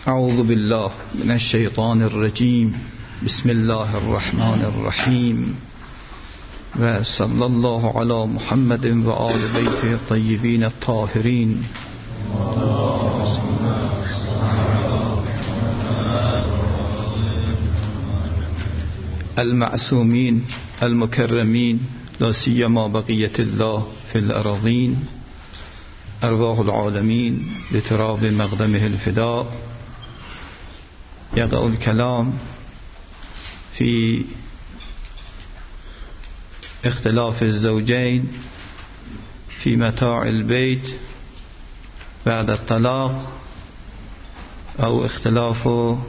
اعوذ بالله من الشیطان الرجیم. بسم الله الرحمن الرحیم و صلی الله علی محمد و آل بیته الطیبین الطاهرین. المعصومین المکرمین لا سیما بقیة الله فی الأراضین. ارواح العالمین لتراب مقدمه الفداء. يقع الكلام في اختلاف الزوجين في متاع البيت بعد الطلاق أو اختلاف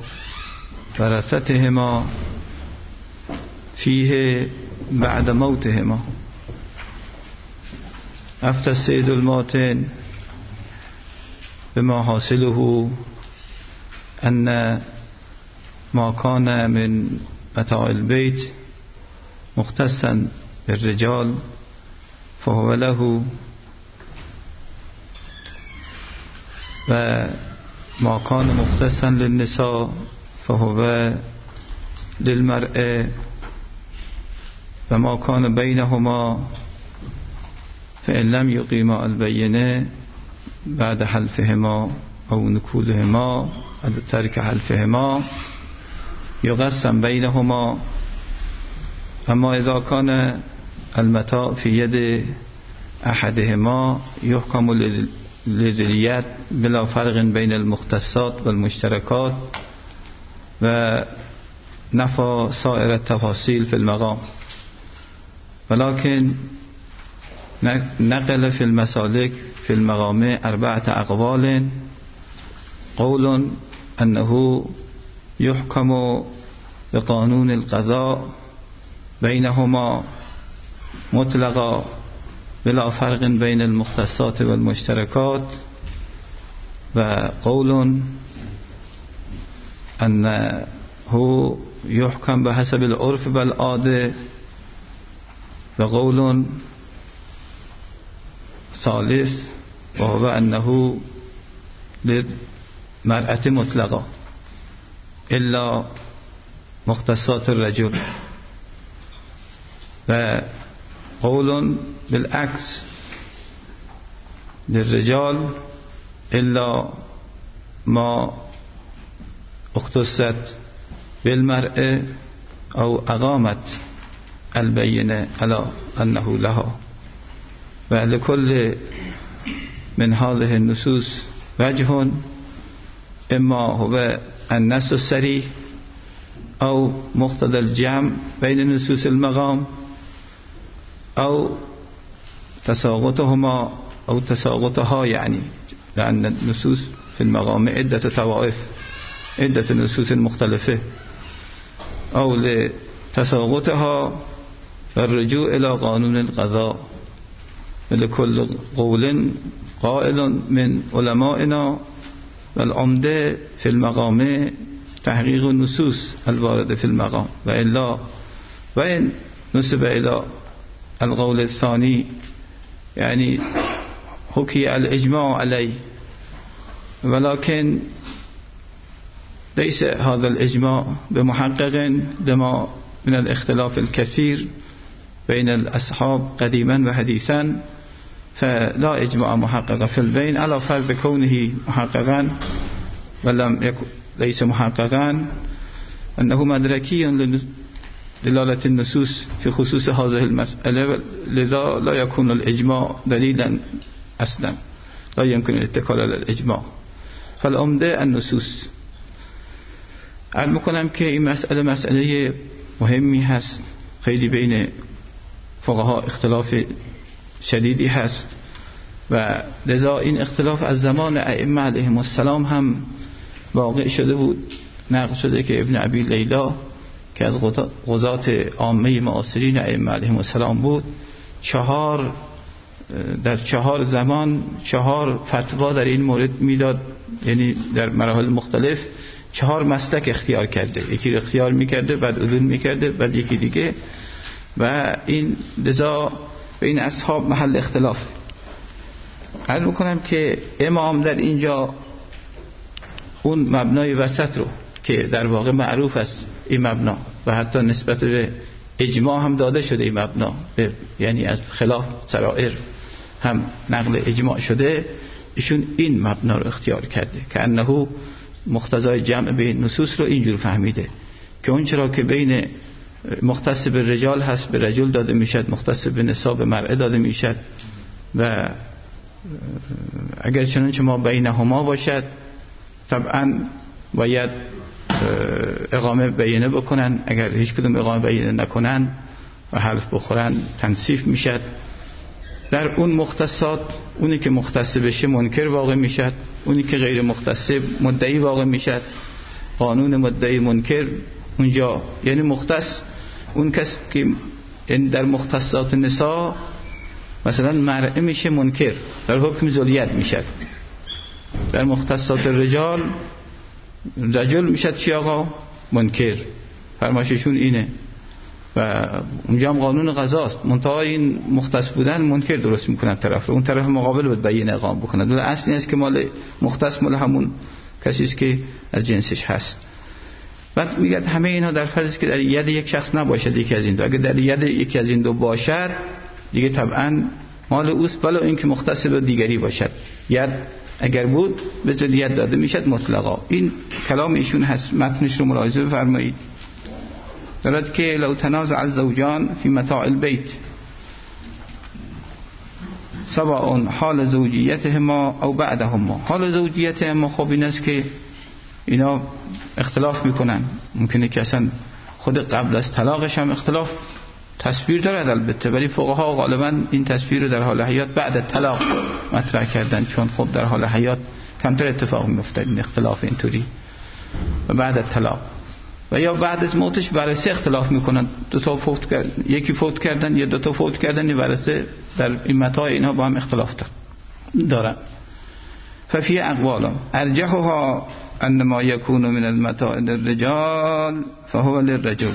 ورثتهما فيه بعد موتهما. أفتى السيد الماتن بما حاصله أن ما كان من متاع البيت مختصا بالرجال فهو له، وما كان مختصا للنساء فهو للمرأة، وما كان بينهما فإن لم يقيما البينة بعد حلفهما أو نكولهما بعد ترك حلفهما يقسم بينهما. أما إذا كان المتاع في يد أحدهما يحكم للزليات بلا فرق بين المختصات والمشتركات، ونفى سائر التفاصيل في المقام. ولكن نقل في المسالك في المقام 4 أقوال. قول أنه يحكم بقانون القضاء بينهما مطلقا بلا فرق بين المختصات والمشتركات، وقول أنه يحكم بحسب العرف والعادة، وقول ثالث وهو أنه للمرأة مطلقا إلا مختصات الرجل، وقول بالعكس للرجال إلا ما اختصت بالمرأة أو أقامت البينة على أنه لها. ولكل من هذه النصوص وجه، إما هو النص الصريح أو مقتضى الجمع بين نصوص المقام أو تساقطهما أو تساقطها، يعني لأن النصوص في المقام عدة طوائف، عدة نصوص مختلفة، أو لتساقطها والرجوع إلى قانون القضاء. لكل قول قائل من علمائنا والعمدة في المقام تحقيق النصوص الواردة في المقام، وإلا وإن نسب إلى القول الثاني يعني حكي الإجماع عليه، ولكن ليس هذا الإجماع بمحقق لما من الاختلاف الكثير بين الأصحاب قديما وحديثا، فلا إجماع محقق في البين على فرض كونه محققا ولم يكن ليس محققا أنه مدركي لدلالة النصوص في خصوص هذه المسألة، لذا لا يكون الإجماع دليلا أصلا، لا يمكن الاتكال على الإجماع. فالعمدة النصوص. علم کنم که این مسئله مهمی هست، خیلی بین فقها اختلاف شدیدی هست، و لذا این اختلاف از زمان ائمه علیهم السلام هم واقع شده بود. نقل شده که ابن ابی لیلا که از قضات عامه معاصرین ائمه علیهم السلام بود، در 4 زمان 4 فتوا در این مورد میداد، یعنی در مراحل مختلف 4 مسلک اختیار کرده، یکی رو اختیار میکرده بعد عدول میکرده بعد یکی دیگه، و این لذا بین اصحاب محل اختلاف. عرض میکنم که امام در اینجا اون مبنای وسط رو که در واقع معروف است این مبنا و حتی نسبت به اجماع هم داده شده این مبنا، یعنی از خلاف سرائر هم نقل اجماع شده، ایشون این مبنا رو اختیار کرده که انه مقتضای جمع بین نصوص رو اینجور فهمیده که اون چرا که بین مختص به رجال هست به رجل داده میشد، مختص به نساء به مرأه داده میشد و اگر چنانچه ما بینهما باشد طبعا باید اقامه بینه بکنن، اگر هیچ کدوم اقامه بینه نکنن و حلف بخورن تنصیف میشد. در اون مختصات اونی که مختص بشه منکر واقع میشد، اونی که غیر مختص مدعی واقع میشد. قانون مدعی منکر اونجا یعنی مختص اون کس که در مختصات نساء مثلا مرأه میشه منکر، در حکم ذلیت میشد. در مختصات رجال رجل میشد چی آقا؟ منکر. فرمایششون اینه و اونجا هم قانون قضاست، منتها این مختص بودن منکر درست میکنن طرف رو، اون طرف مقابل باید بینه اقام بکنن. ولی اصل این است که مال مختص مال همون کسی است که از جنسش هست. بعد میگه همه اینا در فرض که در ید یک شخص نباشد یکی از این دو. اگه در ید یکی از این دو باشد دیگه طبعا مال اوست، بلا اینکه مختص به دیگری باشد. ید اگر بود به ذلیت داده میشد مطلقا. این کلام ایشون هست، متنش رو ملاحظه بفرمایید. دارد که لو تنازع الزوجان فی متاع البیت سواء حال زوجیتهما او بعدهما. حال زوجیتهما خب این است که اینا اختلاف میکنن، ممکنه که اصلا خود قبل از طلاقش هم اختلاف تصویر دارد البته، ولی فقها غالبا این تصویر رو در حال حیات بعد طلاق مطرح کردن، چون خب در حال حیات کمتر اتفاق میفته این اختلاف اینطوری. و بعد طلاق و یا بعد از موتش ورثه اختلاف میکنن، دو تا فوت کردن، یکی فوت کردن یا دو تا فوت کردن، این ورثه در این متاع اینا با هم اختلاف دارن. ففی اقوال ارجحها ان ما یکون من المتاع للرجال فهو للرجل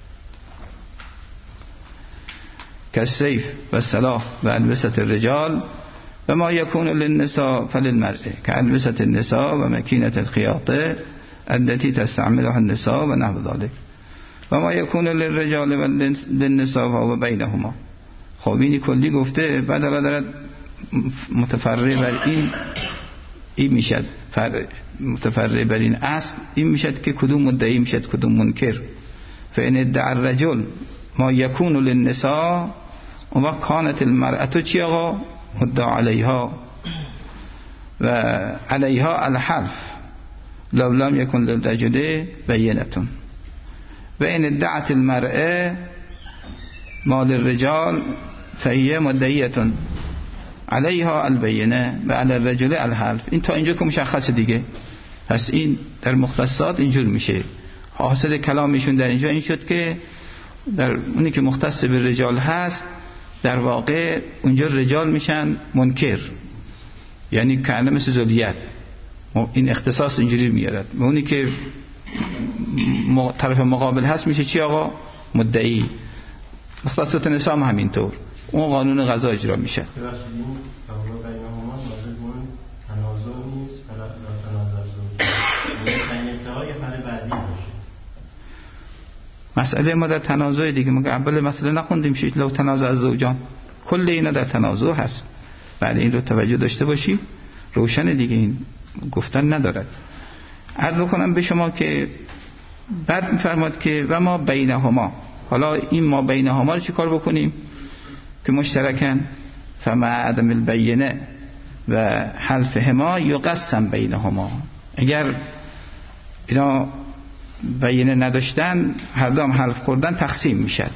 كالسيف والسلاح والبسة الرجال وما يكون للنساء فللمرأة كألبسة النساء ومكينة الخياطة التي تستعملها النساء ونحو ذلك وما يكون للرجال وللنساء فهو بينهما. خب اینی کلی گفته، بعد الان دارد متفرع بر این میشد، متفرع بر این اصل این میشد که کدوم مدعی میشد کدوم منکر. فإن ادعى الرجل ما يكون للنساء و کانت المرأة چی آقا؟ مدعا علیها و علیها الحلف لو لم يكن للرجل بینتون. و این ادعت المرأة ما للرجال فهي مدعیتون علیها البینه و علی الرجل الحلف. این تا اینجا که مشخصه دیگه. پس این در مختصات اینجور میشه. حاصل کلامشون در اینجا این شد که در اونی که مختص به رجال هست در واقع اونجا رجال میشن منکر، یعنی کانه مثل ذلیت. این اختصاص اینجوری میارد. و اونی که طرف مقابل هست میشه چی آقا؟ مدعی. مختصات نساء هم همینطور، اون قانون قضا اجرا میشه. مسئله ما در تنازع دیگه، ما اول مسئله نخوندیم شید لو تنازع الزوجان، کل اینا در تنازع هست. بله این رو توجه داشته باشی، روشن دیگه، این گفتن ندارد. عرض کنم به شما که بعد میفرماد که و ما بینهما، حالا این ما بینهما رو چی کار بکنیم که مشترکن؟ فما عدم البینه و حلفهما یقسم بینهما. اگر اینا بینه نداشتن، هر دو هم حلف خوردن، تقسیم میشد.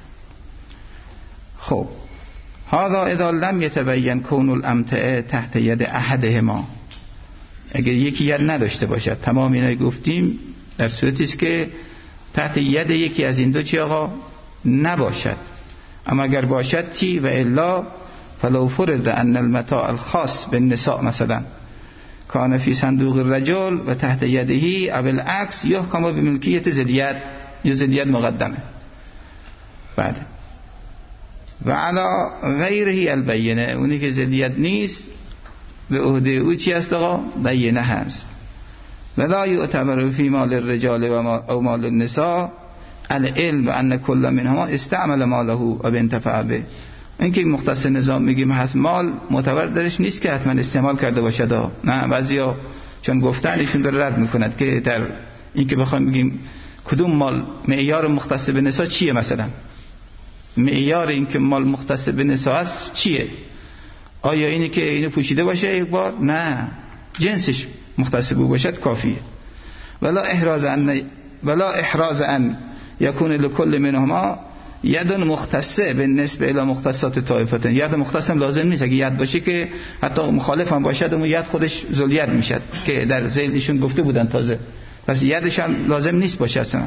خب هذا اذا لم يتبين كون الامتعه تحت ید احدهما. اگر یکی ید نداشته باشد، تمام اینا گفتیم در صورتی است که تحت ید یکی از این دو چی آقا نباشد. اما اگر باشد چی؟ و الا فلو فرض ان المتاع الخاص بالنساء مثلا کان فی صندوق الرجل و تحت یدهی او العکس یحکم بملکیت ذلیت، یا ذلیت مقدمه. بله. و علا غیره البینه، اونی که ذلیت نیست به عهده او چی است آقا؟ بینه هست. ولا یعتبر فی مال الرجال و مال النساء العلم ان کل منهما استعمل ماله و انتفع به. اینکه مختص نظام میگیم هست مال معتبر درش نیست که حتما استعمال کرده باشد. نه، بعضیا چون گفتن ایشون داره رد میکند که در اینکه بخوایم بگیم کدوم مال معیار مختص به نساء چیه، مثلا معیار این که مال مختص به نساء است چیه؟ آیا اینی که اینو پوشیده باشه یک بار؟ نه، جنسش مختص به باشد کافیه. ولا احراز ان یکون لكل منهما ید مختصه به نسبه الی مختصات طایفه. ید مختص هم لازم نیست، اگه ید باشه که حتی مخالف هم باشد اون ید خودش ذوالید میشد که در ذیل ایشون گفته بودن تازه، پس یدش هم لازم نیست باشه اصلا.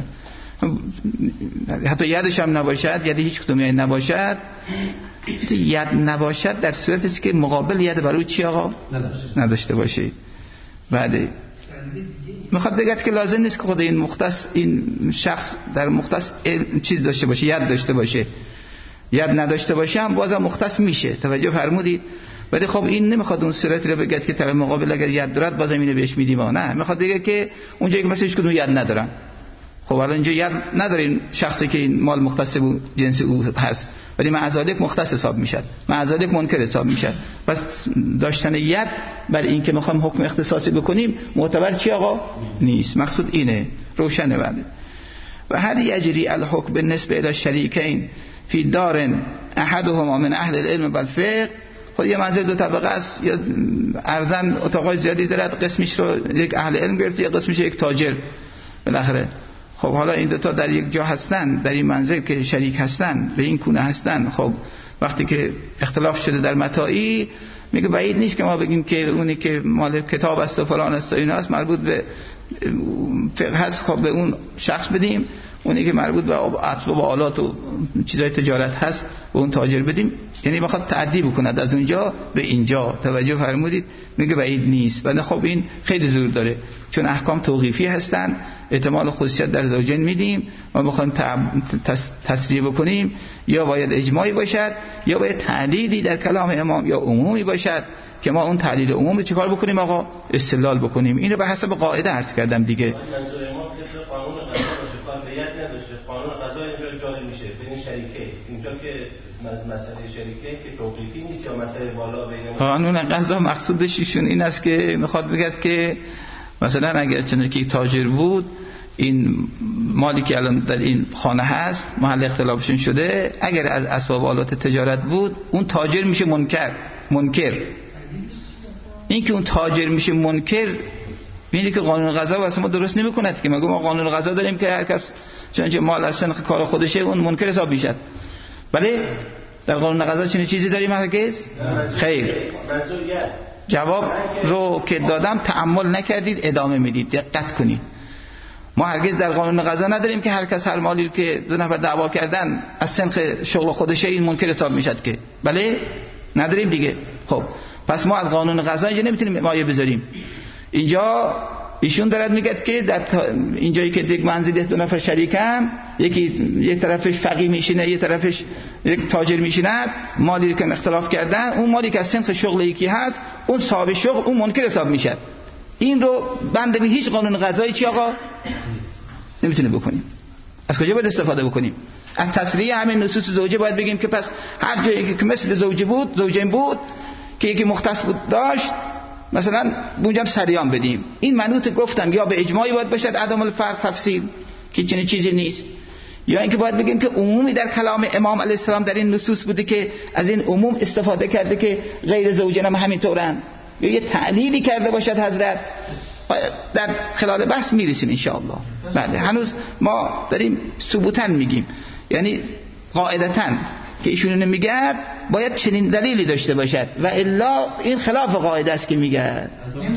حتی یدش هم نباشد، ید هیچ کدومی نباشد، ید نباشد در صورتی است که مقابل ید برای چی آقا نداشته باشه. بعد میخواد بگه که لازم نیست که خود این مختص، این شخص در مختص چیز داشته باشه، ید داشته باشه. ید نداشته باشه هم بازم مختص میشه. توجه فرمودید؟ ولی خب این نمیخواد اون صورتی رو بگه که طرف مقابل اگر ید دارد بازم اینو بهش میدیم. نه، میخواد بگه که اونجایی که مثلا هیچ کدوم ید ندارن، خب الان اینجا ید ندارین شخصی که این مال مختص به جنس او هست، ولی معذالک مختص حساب میشد، معذالک منکر حساب میشد. پس داشتن ید برای این که میخوام حکم اختصاصی بکنیم معتبر چی آقا نیست. مقصود اینه، روشنه. بعد و هل یجری الحکم بالنسبه الی الشریکین فی دار احدهما من اهل العلم والفقه. خود یه منزل دو طبقه است، یا ارزن اتاقای زیادی دارد، قسمش رو یک اهل علم گرفته، یا قسمش یک تاجر بالاخره. خب حالا این دوتا در یک جا هستن، در این منزل که شریک هستن، به این کونه هستن. خب وقتی که اختلاف شده در متاعی، میگه بعید نیست که ما بگیم که اونی که مال کتاب است و فلان است و این است مربوط به فقه هست، خب به اون شخص بدیم، اونی که مربوط به اسباب و آلات و چیزای تجارت هست به اون تاجر بدیم. یعنی بخواد تعدی بکند از اونجا به اینجا. توجه فرمودید؟ میگه بعید نیست. ولی خب این خیلی زور داره، چون احکام توقیفی هستن، احتمال خصوصیت در زوجین میدیم. ما بخوایم تصریح بکنیم یا باید اجماعی باشد یا باید تعلیلی در کلام امام یا عمومی باشد که ما اون تعلیل عموم رو چیکار بکنیم آقا؟ استدلال بکنیم. این رو به حسب قاعده عرض کردم دیگه. قانون قضا اینجا جاری میشه بین شریکه، اینجا که مسئله شریکه که توقیفی نیست یا مسئله بالا بین قانون قضا مقصودش ایشون این است که میخواد بگه که مثلا اگر چنانکه که تاجر بود، این مالی که الان در این خانه هست محل اختلافشون شده، اگر از اسباب آلات تجارت بود اون تاجر میشه منکر. این که اون تاجر میشه منکر، ببینید که قانون قضا واسه ما درست نمیکند که ما قانون قضا داریم که هر کس چنانچه مال از سنخ کار خودشه اون منکر حساب میشد. بله در قانون قضا چنین چیزی داریم هرگز؟ خیر. جواب رو که دادم تأمل نکردید، ادامه میدید، دقت کنید. ما هرگز در قانون قضا نداریم که هر کس هر مالی که دو نفر دعوا کردن از سنخ شغل خودشه این منکر حساب میشد که. بله نداریم دیگه. خب پس ما از قانون قضا اینجا نمیتونیم مایه بذاریم. اینجا ایشون دارد میگه که در اینجایی که یک منزل دو نفر شریکن، یکی یک طرفش فقیه میشینه، یک طرفش یک تاجر میشیند، مالی که اختلاف کردن، اون مالی که از سنخ شغل یکی هست اون صاحب شغل اون منکر حساب میشه. این رو بنده به هیچ قانون قضایی چی آقا نمیتونه بکنیم. از کجا باید استفاده بکنیم؟ از تصریح همین نصوص زوجه باید بگیم که پس هر جایی که مثل زوجه بود، زوجین بود که یکی مختص بود داشت، مثلا اونجا سریان بدیم. این منوط گفتم یا به اجماعی باید باشد عدم الفرق تفصیل که چنین چیزی نیست، یا اینکه باید بگیم که عمومی در کلام امام علیه السلام در این نصوص بوده که از این عموم استفاده کرده که غیر زوجین هم همینطورن، یا یه تعلیلی کرده باشد حضرت. در خلال بحث میرسیم ان شاء الله. بله هنوز ما داریم ثبوتاً میگیم، یعنی قاعدتاً که ایشون نمیگه باید چنین دلیلی داشته باشد و الا این خلاف قاعده است که میگه.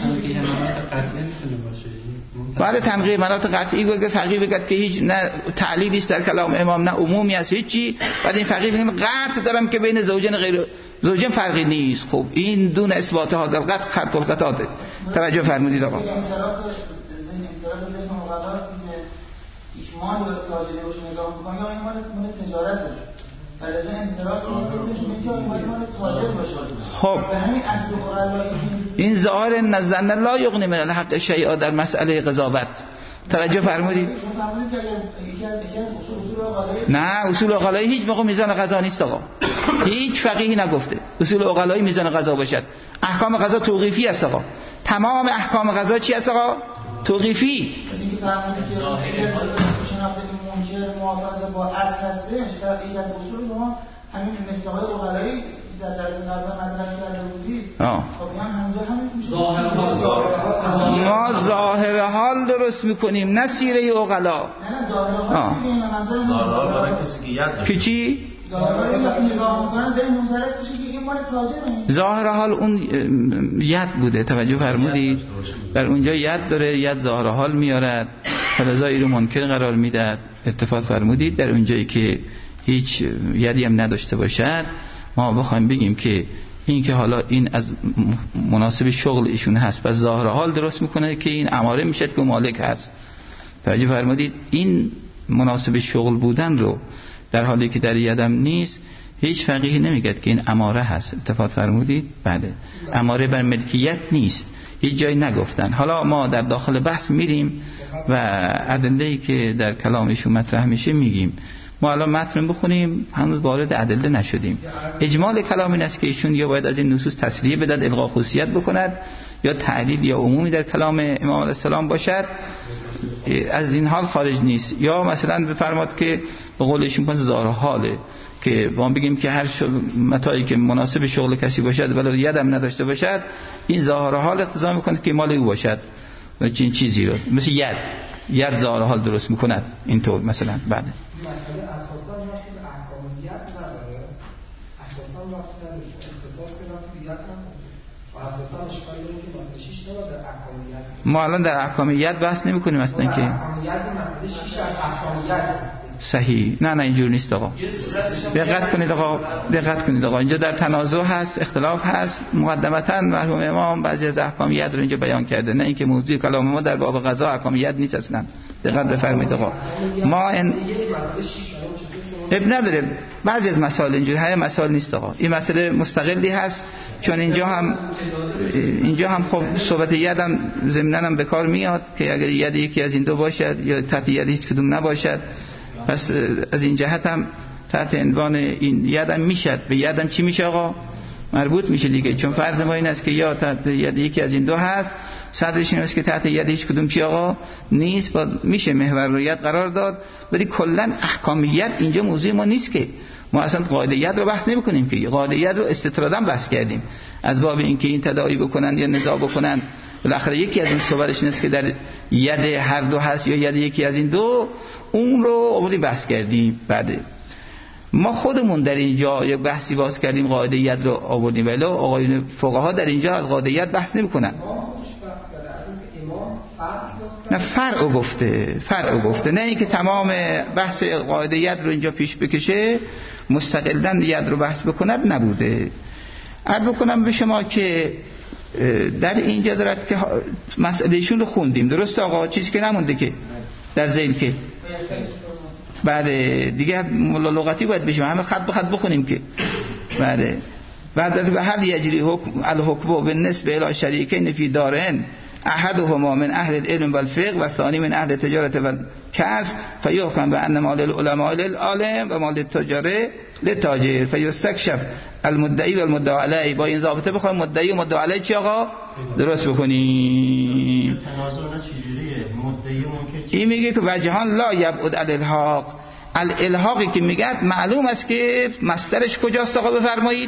بعد تنقیح مناط قطعی بگه فقیه بگه که هیچ نه تعلیلی است در کلام امام نه عمومی است هیچی، بعد این فقیه بگه قطع دارم که بین زوجین غیر زوجین فرقی نیست. خب این دون اثبات هذا القطع خط القطعات. توجه فرمودید آقا. مال و تاجری روش نگاه می‌کنی یا این مال تجارته. فلذا انصراف میکنه که باید مال تاجر باشه. خب به همین اصل اقلایی این ظاهر نزدن لا یغنی من الحق شیئا در مسئله قضاوت توجه فرمودید؟ نه اصول عقلایی هیچ موقع میزان قضا نیست آقا. هیچ فقیهی نگفته اصول عقلایی میزان قضا باشد. احکام قضا توقیفی است آقا. تمام احکام قضا چی است آقا؟ توقیفی. منکر موافقت با اصل هستش در این از اصول ما همین مصداقای عقلایی در درس قبل مطرح کرده بودید. خب همونجا همین میشه ما ظاهر حال درست میکنیم نه سیره عقلا. نه ظاهر حال میگیم منظور ظاهر برای کسی که یاد که چی؟ ظاهر حال نگاه میکنن در منصرف میشه که این مال تاجره. ظاهر حال اون ید بوده توجه فرمودید؟ در اونجا ید داره ید ظاهر حال میارد فلذا رو منکر قرار میداد. اتفاق فرمودید در اونجایی که هیچ یدی هم نداشته باشد ما بخوایم بگیم که این که حالا این از مناسب شغل ایشون هست پس ظاهر حال درست میکنه که این اماره میشد که مالک هست. توجه فرمودید؟ این مناسب شغل بودن رو در حالی که در یدم نیست هیچ فقیهی نمیگه که این اماره هست. اتفاق فرمودید؟ بله اماره بر ملکیت نیست هیچ جایی نگفتن. حالا ما در داخل بحث میریم و ادله‌ای که در کلامشون مطرح میشه میگیم. ما الان متن بخونیم هنوز وارد ادله نشدیم. اجمال کلام این است که ایشون یا باید از این نصوص تصریح بدهد الغا خصوصیت بکند یا تعلیل یا عمومی در کلام امام علیه السلام باشد از این حال خارج نیست. یا مثلا بفرماد که به قول ایشون پس ظاهر حاله که ما بگیم که هر متاعی که مناسب شغل کسی باشد ولی یدم نداشته باشد این ظاهر حال اقتضا میکنه که مال او باشد و این چیزی رو مثل ید ظاهر حال درست میکند اینطور مثلا. بله مسئله اساسا رفتی به احکامیت نداره اساسا رفتی نداره اختصاص که رفتی به ید نداره و اساسا اشکالی داره که مسئله 6 نبا در احکامیت ما الان در احکامیت بحث نمی کنیم اصلا که احکامیت مسئله 6 از احکامیت هست. صحیح نه اینجور نیست آقا. دقت کنید آقا اینجا در تنازع هست اختلاف هست. مقدمتا مرحوم امام بعضی از احکامیت رو اینجا بیان کرده نه اینکه موضوع کلام ما در باب قضا احکامیت نیست اصلا. دقت بفرمایید آقا ما این اب نداره بعضی از مسائل اینجوری های مسائل نیست آقا. این مسئله مستقلی هست چون اینجا هم خب صحبت یدم ضمناً هم به کار میاد که اگر ید یکی از این دو باشد یا تحت ید هیچ کدوم نباشد پس از این جهت هم تحت عنوان این یدم میشد. به یدم چی میشه آقا؟ مربوط میشه دیگه چون فرض ما این است که یا تحت ید یکی از این دو هست صدرش این است که تحت ید هیچ کدوم چی آقا نیست با میشه محور رو ید قرار داد. ولی کلا احکامیت اینجا موضوع ما نیست که ما اصلا قاعده ید رو بحث نمی کنیم که قاعده ید رو استطراداً بحث کردیم از باب اینکه این تداعی بکنن یا نزاع بکنن. بالاخره یکی از اون صورش اینه که در ید هر دو هست یا ید یکی از این دو اون رو آوردیم بحث کردیم. بعد ما خودمون در اینجا یک بحثی باز کردیم قاعده ید رو آوردیم ولی آقایون فقها در اینجا از قاعده ید بحث نمی‌کنن. نه فرع گفته نه اینکه تمام بحث قاعده ید رو اینجا پیش بکشه مستقلاً ید رو بحث بکند نبوده. عرض بکنم به شما که در اینجا دارد که مسئلهشون رو خوندیم درسته آقا چیزی که نمونده که در ذیل که بله دیگه لغتی باید بشیم همه خط به خط بخونیم که بله بعد هل یجری الحکم بالنسبه الی شریکین فی دارین احدهما من اهل العلم والفقه و ثانی من اهل تجارت و کسب فیحکم بان مال العلماء للعالم و مال التجار للتاجر فیستکشف المدعی و المدعی علیه. با این ضابطه بخوایم مدعی و مدعی علیه چی آقا درست بکنیم. این میگه که وجهان لا یبعد الالحاق. الالحاقی که میگه معلوم است که مصدرش کجاست آقا بفرمایید.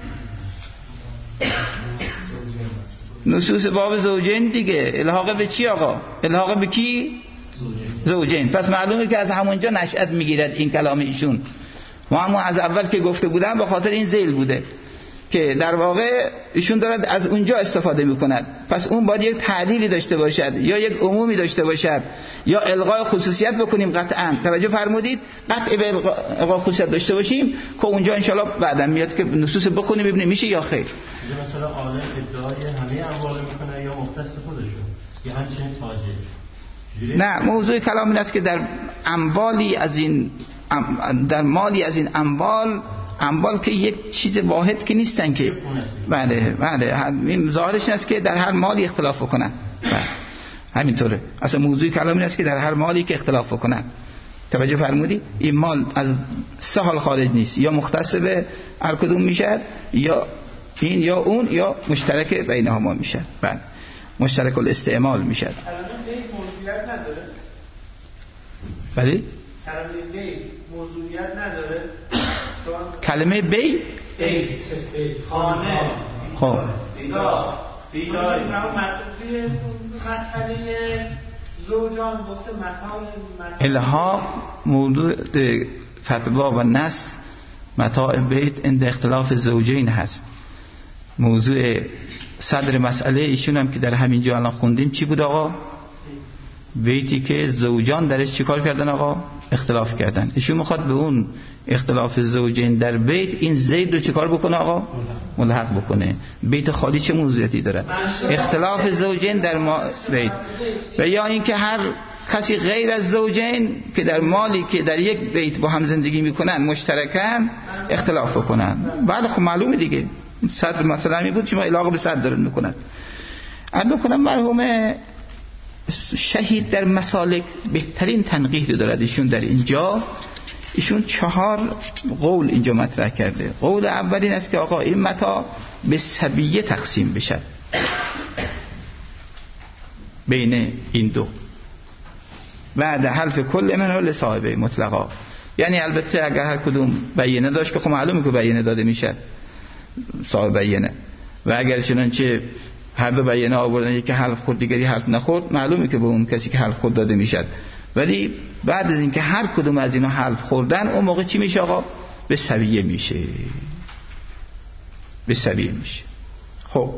نصوص باب زوجین دیگه. الحاق به چی آقا؟ الحاق به کی؟ زوجین. پس معلومه که از همونجا نشأت میگیرد این کلام ایشون. و اما از اول که گفته بودم به خاطر این ذیل بوده که در واقع ایشون دارد از اونجا استفاده میکند. پس اون باید یک تعلیلی داشته باشد یا یک عمومی داشته باشد یا الغای خصوصیت بکنیم. قطعا توجه فرمودید قطع به الغای خصوصیت داشته باشیم که اونجا انشالله بعدا میاد که نصوص بخونیم ببینیم میشه یا خیر. مثلا عالم ادعای همه اموال میکنه یا مختص خودشون یا همچنین تاجر. نه موضوع کلام این است که در اموالی از این در مالی از این اموال که یک چیز واحد که نیستن که بله این ظاهرش این است که در هر مالی اختلاف کنن. همینطوره اصلا موضوعی کلام این است که در هر مالی که اختلاف کنن. توجه فرمودی؟ این مال از 3 حال خارج نیست، یا مختص به هر کدوم میشد، یا این یا اون، یا مشترک بینهما میشد. بله مشترک الاستعمال میشد. کلمه بیت موضوعیت نداره؟ بله کلمه بیت موضوعیت نداره؟ کلمه بیت خانه خب بیدار مسئله زوجان گفته متاع الحاق موضوع فتوا و نص متاع بیت عند اختلاف زوجین هست. موضوع صدر مسئله ایشون هم که در همین جا الان خوندیم چی بود آقا؟ بیتی که زوجان درش چی کار کردن آقا؟ اختلاف کردن. ایشون میخواد به اون اختلاف زوجین در بیت این زید رو چی کار بکنه آقا؟ ملحق بکنه. بیت خالی چه موضوعیتی داره؟ اختلاف زوجین در بیت. و یا اینکه هر کسی غیر از زوجین که در مالی که در یک بیت با هم زندگی میکنن مشترکن اختلاف بکنن. بعد خب معلومه دیگه صدر مثلا همی بود شما علاقه به صدر دارن میکنن. عرض کنم مرحوم شهید در مسالک بهترین تنقیح دارد ایشون در اینجا. ایشون 4 قول اینجا مطرح کرده. قول اول این است که آقا این متاع به سبیه تقسیم بشه بین این دو بعد حلف کل منها لصاحبه مطلقا. یعنی البته اگر هر کدوم بیینه داشت که خب معلومه که بیینه داده میشه صاحب بیینه، و اگر چنانچه هر دو بیینه آوردن یکی حلف خورد دیگری حلف نخورد معلومه که به اون کسی که حلف خورد داده میشه. ولی بعد از اینکه هر کدوم از اینا حلف خوردن اون موقع چی میشه آقا؟ به سویه میشه. به سویه میشه. خب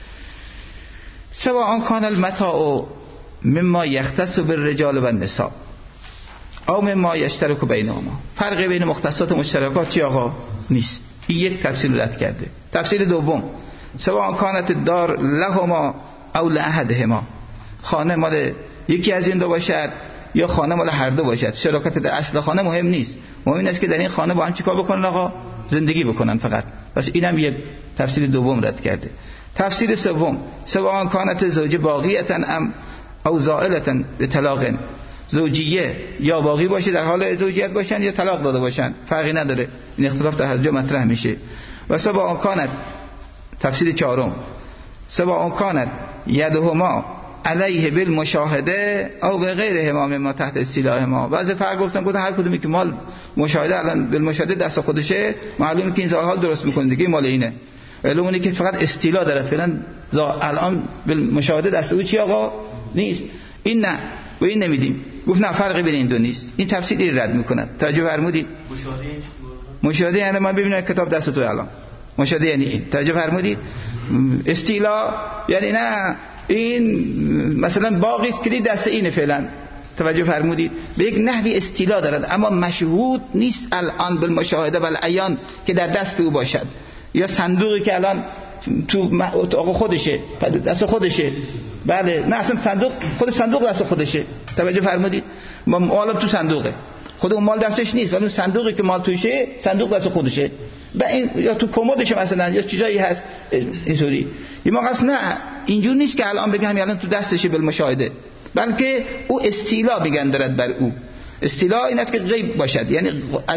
سواء کان المتاع مما یختص بالرجال و النساء او مما یشترک بینهما. فرق بین مختصات و مشترکات چی آقا؟ نیست. این یک تفصیل رد کرده. تفصیل دوم سواء کانت الدار لهما او لاحدهما. خانه مال یکی از این دو باشد یا خانه مال هر دو باشد. شراکت در اصل خانه مهم نیست. مهم این است که در این خانه با هم چیکار بکنن آقا؟ زندگی بکنن فقط. پس اینم یک تفصیل دوم رد کرده. تفسیر سوم سواء کانت زوجه باقیتا ام او زائلتا به طلاق. زوجیه یا باقی باشه در حال زوجیت باشن یا طلاق داده باشن فرقی نداره. این اختلاف در هر جا مطرح میشه. و سواء کانت تفسیر چهارم سواء کانت یدهما علیه بالمشاهده او به غیر همام ما تحت استیلاء ما. بعضی فرق گفتن هر کدومی که مال مشاهده الان بالمشاهده دست خودشه معلومه که این ظاهر حال درست میکنه دیگه مال اینه. ولی اونی که فقط استیلا داره فعلا الان بالمشاهده دست او چی آقا نیست. این نه و این نمیدیم. گفت نه فرقی بین این دو نیست. این تفسیری رد میکنه. توجه فرمودید؟ مشاهده یعنی من ببینم کتاب دست تو الان. مشاهده یعنی این. توجه فرمودید؟ استیلا یعنی نه این مثلا باقی است که دست اینه فعلا. توجه فرمودید؟ به یک نحوی استیلا دارد اما مشهود نیست الان بالمشاهده والعیان که در دست او باشد. یا صندوقی که الان تو اتاق خودشه دست خودشه. بله نه اصلا صندوق خود صندوق دست خودشه. توجه فرمودید؟ مال تو صندوقه خود اون مال دستش نیست ولی اون صندوقی که مال توشه صندوق دست خودشه. این یا تو کمدشه مثلا یا چیزایی هست اینطوری. یه موقع اصلا نه اینجور نیست که الان بگم الان تو دستشه بالمشاهده، بلکه او استیلا میگن دارد بر او. استیلا این است که غیب باشد، یعنی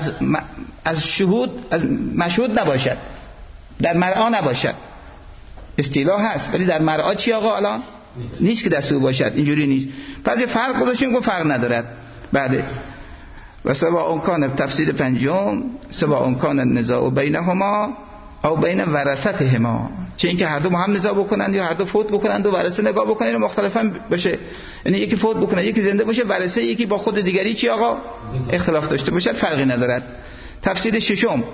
از شهود از مشهود نباشد، در مرعا نباشد. استیلا هست ولی در مرعا چی آقا الان نیست که دست او باشد. اینجوری نیست. پس یه فرق گذاشتیم که فرق ندارد. بله. و سواء کان تفسیر پنجم سواء کان النزاع بینهما او بین ورثتهما. چه اینکه هر دو با هم نزاع بکنند یا هر دو فوت بکنند و ورثه نگاه بکنند مختلفاً باشه، یعنی یکی فوت بکنه یکی زنده باشه، ورثه یکی با خود دیگری چی آقا اختلاف داشته باشد، فرقی ندارد. تفسیر ششم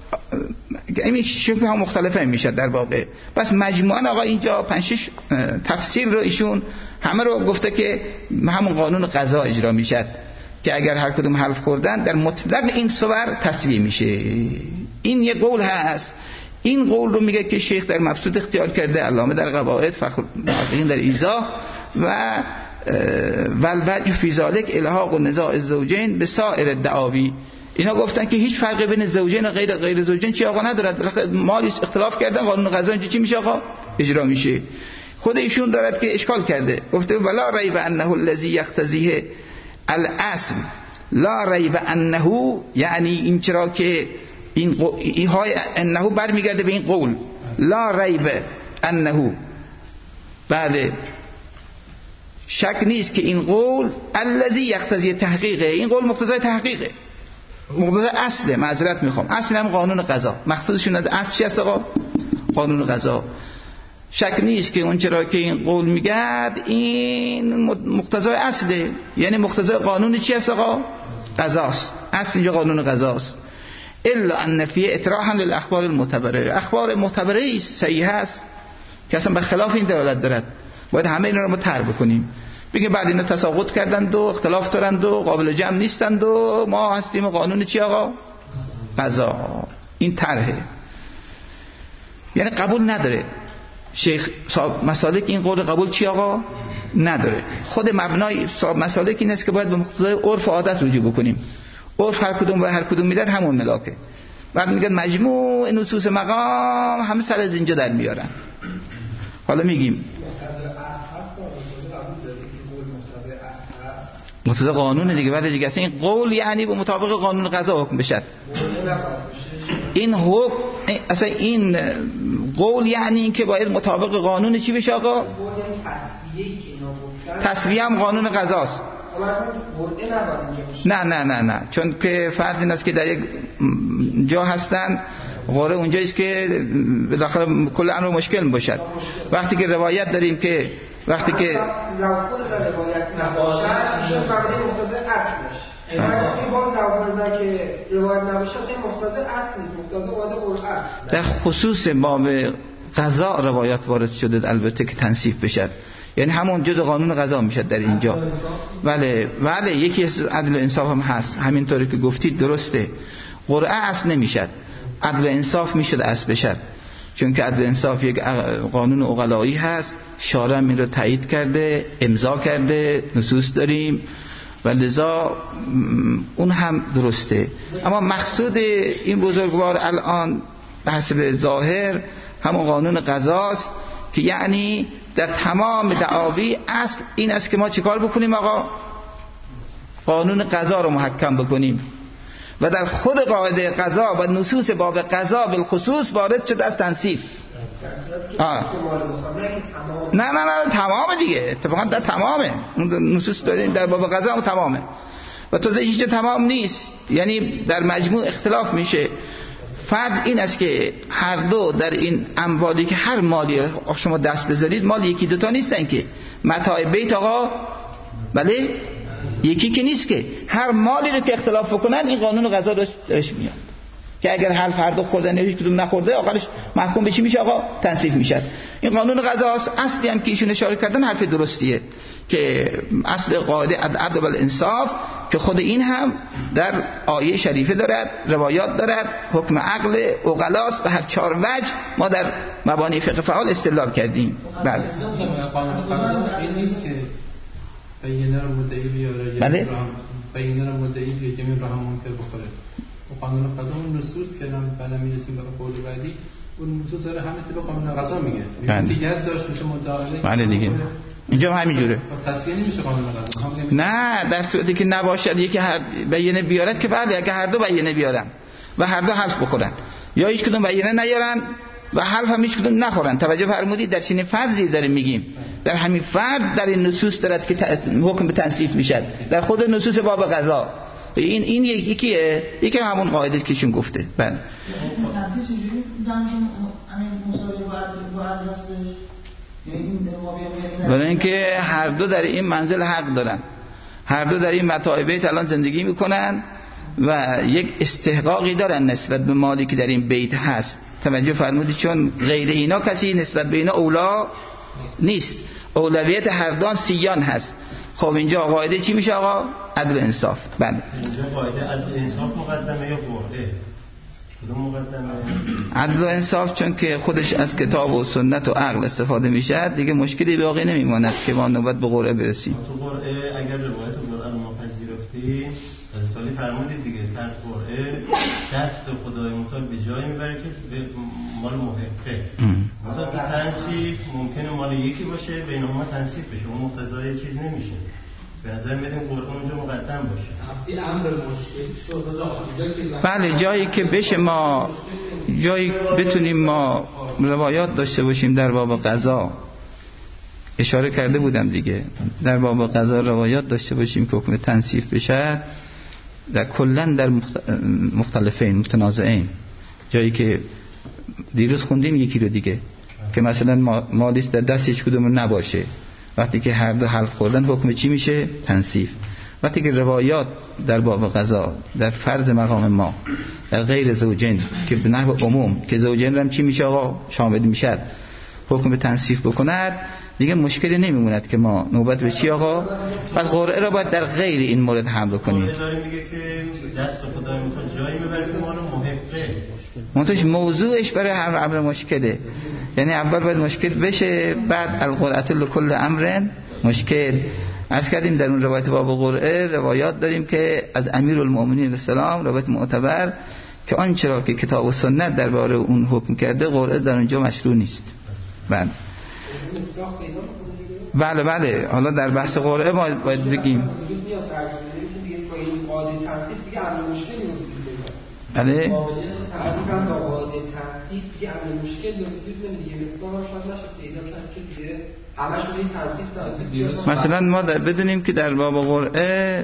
این شکل هم مختلفه میشه در واقع. بس مجموعاً آقا اینجا 5-6 تفسیر رو ایشون همه رو گفته که همون قانون قضا اجرا میشد که اگر هر کدوم حلف خوردن در مطلق این صور تصویه میشه. این یه قول هست. این قول رو میگه که شیخ در مبسوط اختیار کرده، علامه در قواعد، فخر محققین در ایضاح و والوجه فی ذلک الحاق و نزاع الزوجین به سایر الدعاوی. اینا گفتن که هیچ فرقی بین زوجین و غیر زوجین چی آقا ندارد، مال اختلاف کردن، قانون قضا اینجا چی میشه آقا اجرا میشه. خود ایشون دارد که اشکال کرده، گفته ولا ریب انه الذی یقتضیه الاصل لا ریب انه، یعنی این چرا که این های انه برمیگرده به این قول لا ریب انه، بله شک نیست که این قول الذی یقتضی تحقیقه، این قول مقتضای تحقیقه، مقتضای اصله، معذرت میخوام، اصل هم قانون قضا، مقصودشون از اصل چی است آقا؟ قانون قضا. شک نیست که اون چرا که این قول میگرد این مقتضای اصله، یعنی مقتضای قانون چی است آقا؟ قضاست، اصل اینجا قانون قضاست. الا ان فی اطراحا للاخبار المعتبره، اخبار معتبره صحیح است که اصلا برخلاف این دلالت دارد، باید همه اینا رو ما طرح بکنیم، بگیم بعد اینا تساقط کردند و اختلاف دارند و قابل جمع نیستند و ما هستیم قانون چی آقا؟ قضا. این طرحه، یعنی قبول نداره شیخ صاحب مسالک این قول قبول چی آقا؟ نداره. خود مبنای صاحب مسالک این است که باید به مقتضای عرف و عادت رجوع بکنیم، عرف هر کدوم و هر کدوم میداد همون ملاکه. بعد میگن مجموع نصوص مقام همه سر از اینجا در میارن. حالا میگیم مقتضای قانون دیگه، ولی دیگه اصلا این قول یعنی به مطابق قانون قضا حکم بشد، این حکم اصلا این قول یعنی این که باید مطابق قانون چی بشه آقا؟ تسویه هم قانون قضاست. نه چون که فرض این است که در یک جا هستن قرعه اونجاییست که بالاخره کل امر مشکل باشد. وقتی که روایت داریم که وقتی که لو خود در روایت نباشد ایشون فقط مقتضی اصلش، این باز در که روایت نباشد این مقتضی اصل نیست، مقتضی واجب الاصل. در خصوص باب قضا روایات وارد شده البته که تنصیف بشد، یعنی همون جزء قانون قضا میشد در اینجا. بله یکی از عدل و انصاف هم هست، همینطوری که گفتید درسته، قرعه اصل نمیشد، عدل و انصاف میشد اصل بشد، چون که عدل و انصاف یک قانون عقلایی هست، شارع این رو تایید کرده، امضا کرده، نصوص داریم و لذا اون هم درسته. اما مقصود این بزرگوار الان به حسب ظاهر همون قانون قضاست که یعنی در تمام دعاوی اصل این است که ما چیکار بکنیم آقا؟ قانون قضا رو محکم بکنیم و در خود قاعده قضا و نصوص باب قضا بالخصوص وارد شده از تنصیف. نه تمام دیگه، اتفاقا در تمامه اون نصوص داریم در باب قضا اون تمامه و تازه هیچ تمام نیست، یعنی در مجموع اختلاف میشه. فرض این است که هر دو در این اموالی که هر مالی شما دست بذارید مال یکی دوتا نیستن که متاع بیت آقا، بله یکی که نیست که هر مالی رو که اختلاف بکنن این قانون قضا درش میاد که اگر هر دو خوردن یا هیچ کدوم نخورده آخرش محکوم به چی میشه آقا؟ تنصیف میشه. این قانون قضاست. اصلی هم که ایشون اشاره کردن حرف درستیه که اصل قاعده عدل و انصاف که خود این هم در آیه شریفه دارد، روایات دارد، حکم عقل عقلاست به هر چهار وجه ما در مبانی فقه فعال استدلال کردیم. بله قانون قضا این نیست که بینه رو مدعی بیاره، بله بینه رو مدعی بیاره که این رو هم منکر بخوره. و قانون قضا اون نصوص که بعدا میرسیم به قول بعدی، اون نصوص داره همه طبق قانون قضا میگه. دیگه داشت میشه مدعی. بله دیگه اینجا هم همینجوره. پس تصفیه نمیشه قانون قضا. نه در صورتی که نباشد یکی هر بینه بیارد که بله، اگه هر دو بینه بیارن و هر دو حلف بخورن یا هیچ کدوم بینه نیارن و حلف هم هیچ کدوم نخورن. توجه فرمودید در چنین فرضی داریم میگیم، در همین فرض در این نصوص دارد که حکم به تنصیف میشد در خود نصوص باب قضا. این یکیه، یکی همون قاعده که ایشون گفته. بله برای اینکه هر دو در این منزل حق دارن، هر دو در این متاع بیت الان زندگی میکنن و یک استحقاقی دارن نسبت به مالی که در این بیت هست. توجه فرمودید، چون غیر اینا کسی نسبت به اینا اولا نیست، اولویت هر دو هم سیان هست. خب اینجا قاعده چی میشه آقا؟ عدل و انصاف. بله اینجا قاعده عدل و انصاف مقدمه یا قرعه؟ کدوم مقدمه؟ عدل و انصاف چون که خودش از کتاب و سنت و عقل استفاده میشه دیگه مشکلی باقی نمیماند که ما نوبت به قرعه برسیم. تو قرعه اگر روایت قرآن ما پذیرفتیم سالی فرمودید دیگه در قرعه دست خدای متعال به جای میبره که مال محقه مثلا تو تنصیف ممکنه مال یکی باشه بینهما تنصیف بشه اون مقتضای چیز نمیشه به نظر میادیم قرعه اونجا مقدم باشه امر مشکل شد بله جایی که بشه ما جایی بتونیم ما روایات داشته باشیم در باب قضا اشاره کرده بودم دیگه در باب قضا روایات داشته باشیم که حکم تنصیف بشه در کلن در مختلفین متنازعین جایی که دیروز خوندیم یکی رو دیگه که مثلا مالیست در دست هیچ کدوم نباشه وقتی که هر دو حلف خوردن حکم چی میشه تنصیف وقتی که روایات در باب قضا در فرض مقام ما در غیر زوجین که به نحو عموم که زوجین رو هم چی میشه آقا شامل میشد حکم تنصیف بکند دیگه مشکلی نمیموند که ما نوبت به چی آقا پس قرعه را باید در غیر این مورد حمل کنیم میگه که دست خدای متعال جایی میبره که ما رو محقه منتش موضوعش برای هر امر مشکله یعنی اول باید مشکل بشه بعد القرعه لکل امر مشکل عرض کردیم در اون روایت باب قرعه روایات داریم که از امیرالمؤمنین علیه السلام روایت معتبر که آنچه را که کتاب و سنت درباره اون حکم کرده قرعه در اونجا مشروع نیست بله حالا در بحث قرعه ما باید بگیم بله مثلا ما بدونیم که در باب قرعه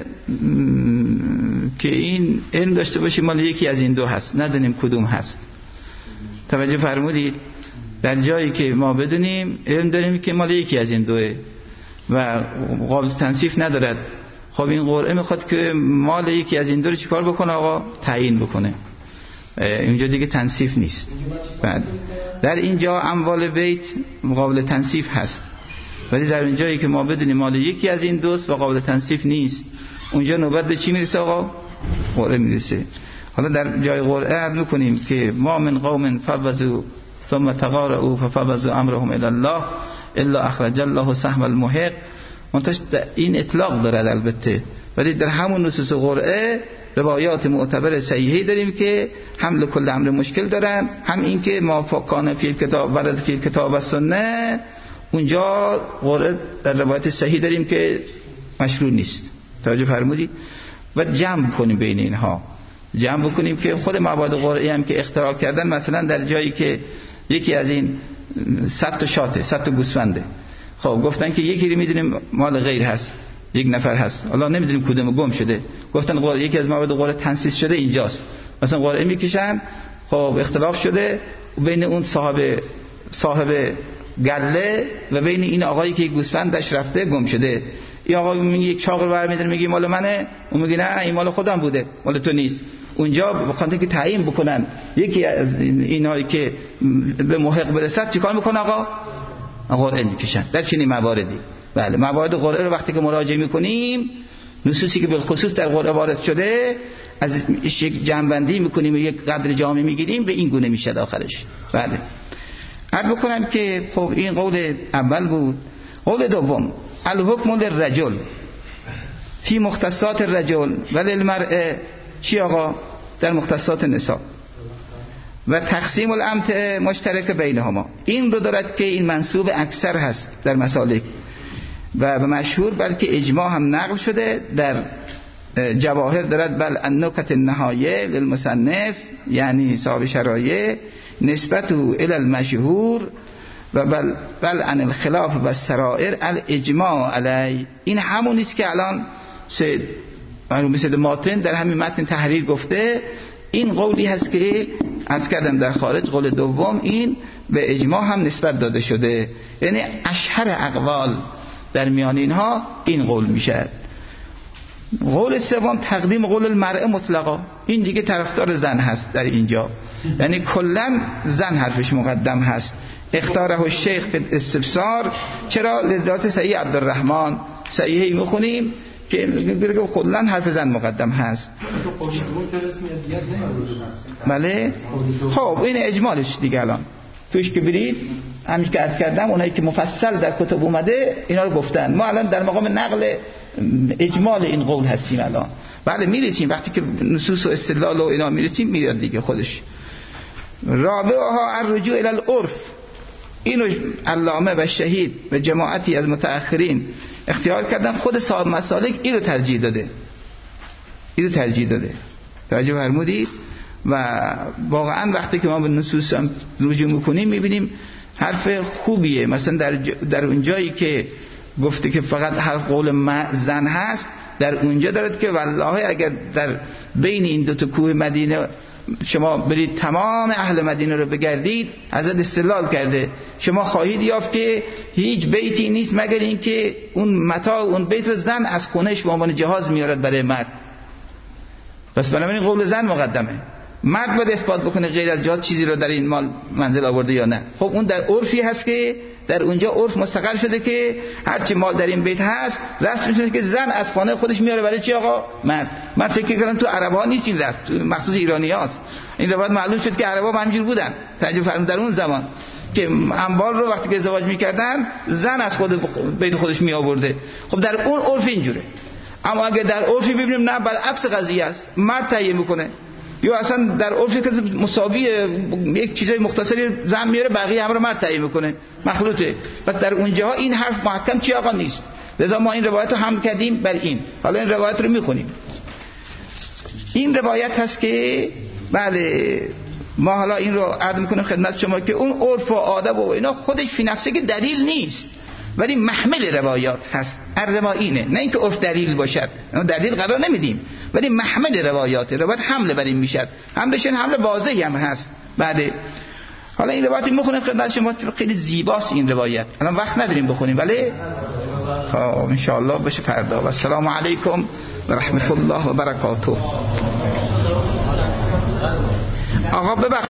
که این علم داشته باشیم مال یکی از این دو هست ندونیم کدوم هست توجه فرمودید در جایی که ما بدونیم علم داریم که مال یکی از این دوه و قابل تنصیف ندارد خب این قرعه میخواد که مال یکی از این دو رو چیکار بکنه آقا تعیین بکنه اینجا دیگه تنصیف نیست بعد در اینجا اموال بیت قابل تنصیف هست ولی در این جایی که ما بدونیم مال یکی از این دوست و قابل تنصیف نیست اونجا نوبت به چی میرسه آقا قرعه میرسه حالا در جای قرعه عرض میکنیم که ما من قوم فوضوا ثم تقارعوا ففوضوا امرهم الى الله الا اخرج الله سهم المحق منتش این اطلاق دارد البته ولی در همون نصوص قرعه روایات معتبر صحیحی داریم که حمل کل امر مشکل دارن هم این که ما کان فی الکتاب ورد فی الکتاب و سنت اونجا قرعه در روایت صحیح داریم که مشروع نیست توجه فرمودید و جمع کنیم بین اینها جمع بکنیم که خود موارد قرعی هم که اختراع کردن مثلا در جایی که یکی از این 100 تا شاته 100 تا گوسفنده خب گفتن که یکی رو میدونیم مال غیر هست یک نفر هست حالا نمیدونیم کدوم گم شده گفتن قرعه یکی از موارد قرعه تنصیص شده اینجاست مثلا قرعه میکشن خب اختلاف شده بین اون صاحب گله و بین این آقایی که گوسفندش رفته گم شده این آقا میگه یک چاق رو برمی‌داره میگه مال منه اون میگه نه این مال خودم بوده مال تو نیست اونجا بخاطر که تعیین بکنن یکی از اینایی که به محق برسد چیکار میکنه آقا قرعه میکشن در چنین مواردی بله موارد قرعه رو وقتی که مراجعه میکنیم نصوصی که بالخصوص در قرعه وارد شده از یک جمع‌بندی میکنیم و یک قدر جامع میگیریم به این گونه میشه آخرش بله عرض بکنم که خب این قول اول بود قول دوم الحکم للرجل فی مختصات الرجل ولی المرأة چی آقا در مختصات نساء و تقسیم الامتع مشترک بینهما این رو دارد که این منسوب اکثر هست در مسالک و به مشهور بلکه اجماع هم نقل شده در جواهر دارد بل النکت النهایه للمصنف یعنی صاحب شرایع نسبته الی المشهور و بل عن الخلاف و السرائر الاجماع علی این همون است که الان سید ماتن در همین متن تحریر گفته این قولی هست که عرض کردم در خارج قول دوم این به اجماع هم نسبت داده شده یعنی اشهر اقوال در میان اینها این قول میشه قول سوم تقدیم قول المرأة مطلقا این دیگه طرفدار زن هست در اینجا یعنی کلا زن حرفش مقدم هست اختاره الشیخ فی الاستفسار چرا لذات صحیح عبدالرحمن صحیحی میخونیم که کلا حرف زن مقدم هست بله خب این اجمالش دیگه الان توش که برید همین که عرض کردم اونایی که مفصل در کتب اومده اینا رو گفتن ما الان در مقام نقل اجمال این قول هستیم الان. بله میرسیم وقتی که نصوص و استدلال و اینا میرسیم میاد دیگه خودش. رابعها الرجوع الی العرف. اینو علامه و شهید و جماعتی از متأخرین اختیار کردن، خود صاحب مسالک اینو ترجیح داده. توجه فرمودید؟ و واقعا وقتی که ما به نصوص هم رجوع میکنیم میبینیم حرف خوبیه. مثلا در اون جایی که گفته که فقط حرف قول زن هست، در اونجا دارد که والله اگر در بین این دو تا کوه مدینه شما برید تمام اهل مدینه رو بگردید، حضرت استدلال کرده شما خواهید یافت که هیچ بیتی نیست مگر این که اون متاع اون بیت رو زن از خونهش به عنوان جهاز میارد برای مرد. پس بنابراین قول زن مقدمه. مرد باید اثبات بکنه غیر از جهاز چیزی رو در این مال منزل آورده یا نه. خب اون در عرفی هست که در اونجا عرف مستقر شده که هرچی مال در این بیت هست رسم میشه که زن از خانه خودش میاره برای چی آقا؟ مرد. من فکر کردم تو عرب‌ها نیست این رسم، مخصوص ایرانی‌هاست. این روایت معلوم شد که عرب‌ها همینجور بودن. تعجب فرمود در اون زمان که اموال رو وقتی که ازدواج میکردن زن از خود بیت خودش می آورده. خب در اون عرف اینجوره. اما اگه در عرفی ببینیم نه برعکس قضیه است، مرد تعیین میکنه، یا اصلا در عرفی که مساوی یک چیزای مختصری زن میاره بقیه هم رو مرد تعیین میکنه، مخلوطه. پس در اونجاها این حرف محکم چی آقا نیست. لذا ما این روایت رو هم کردیم بر این. حالا این روایت رو میخونیم. این روایت هست که بله ما حالا این رو عرض میکنیم خدمت شما که اون عرف و آداب و اینا خودش فی نفسه که دلیل نیست، ولی محمل روایات هست. عرض ما اینه، نه اینکه عرف دلیل باشد، دلیل قرار نمیدیم، ولی محمل روایات حمله بر این میشد. حملش حمله واضحی هم هست. بعد حالا این روایت میخونیم خدمت شما، خیلی زیباست این روایت. الان وقت نداریم بخونیم ولی خب ان شاء الله بشه فردا. و السلام علیکم و رحمت الله و برکاته. آقا